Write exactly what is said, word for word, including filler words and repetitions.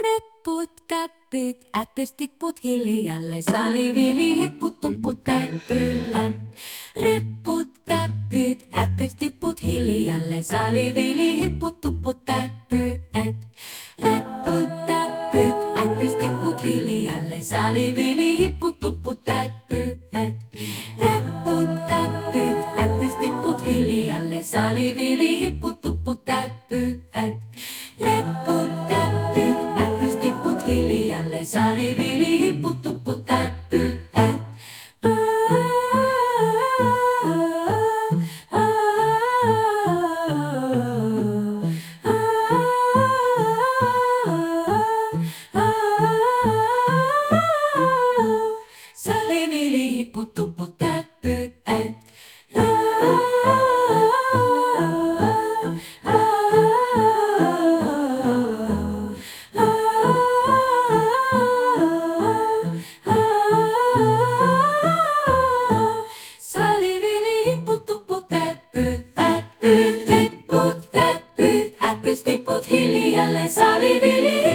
Reput, täppyt, äppystiput hiljalle, salivili, hipput, tumput, täppylän. Reput, täppyt, äppystiput hiljalle, salivili, hipput, tumput, täppylän. Reput, täppyt, äppystiput hiljalle, salivili, hipput, tumput, täppylän. Reput, täppyt, äppystiput hiljalle, salivili, hipput, tumput, täppylän. Reput, täppyt, äppystiput hiljalle, salivili, hipput, tumput, täppylän. Salivili, hipput, tumput, täppylän. Salivili, hipput, tumput, täppyt, täppyt, hipput, täppyt, äppystiput hiljalle, salivili.